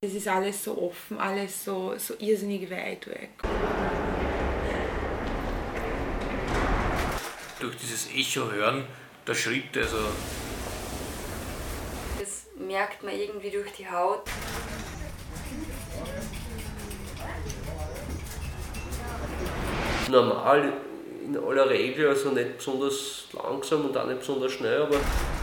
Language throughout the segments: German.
Es ist alles so offen, alles so irrsinnig weit weg. Durch dieses Echo hören der Schritte, also das merkt man irgendwie durch die Haut. Normal in aller Regel, also nicht besonders langsam und auch nicht besonders schnell, aber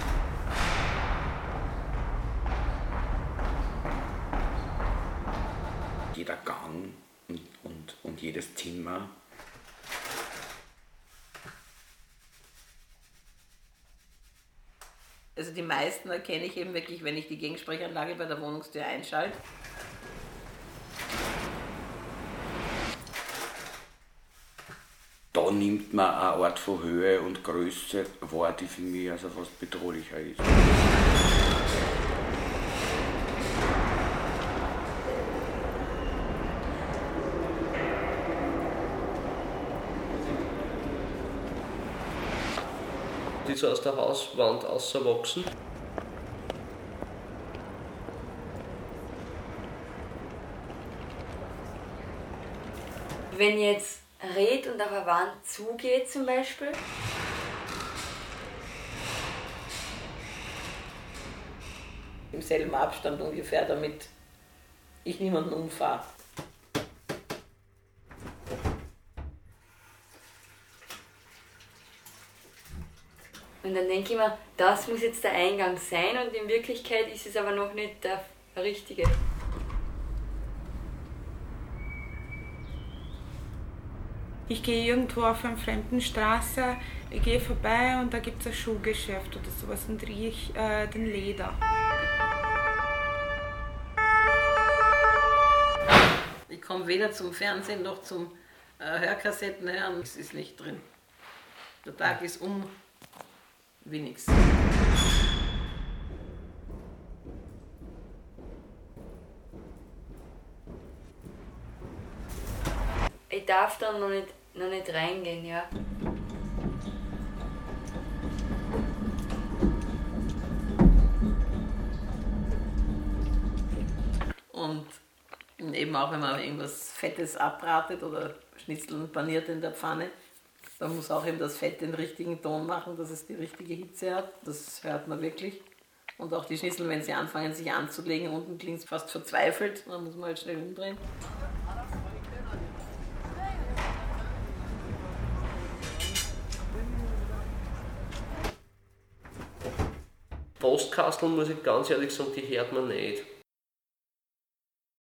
jeder Gang und jedes Zimmer. Also die meisten erkenne ich eben wirklich, wenn ich die Gegensprechanlage bei der Wohnungstür einschalte. Da nimmt man eine Art von Höhe und Größe wahr, die für mich also fast bedrohlicher ist. die so aus der Hauswand rauswachsen. Wenn ich jetzt rede und auf eine Wand zugeht zum Beispiel, im selben Abstand ungefähr, damit ich niemanden umfahre. und dann denke ich mir, das muss jetzt der Eingang sein und in Wirklichkeit ist es aber noch nicht der richtige. Ich gehe irgendwo auf einer fremden Straße, ich gehe vorbei und da gibt es ein Schuhgeschäft oder sowas und rieche den Leder. Ich komme weder zum Fernsehen noch zum Hörkassetten hören. Es ist nicht drin. Der Tag ist wie nix. Ich darf dann noch nicht reingehen, ja. Und eben auch, wenn man irgendwas Fettes abratet oder Schnitzeln paniert in der Pfanne, dann muss auch eben das Fett den richtigen Ton machen, dass es die richtige Hitze hat. Das hört man wirklich. Und auch die Schnitzel, wenn sie anfangen sich anzulegen, unten klingt es fast verzweifelt, dann muss man halt schnell umdrehen. Postkasteln, muss ich ganz ehrlich sagen, die hört man nicht.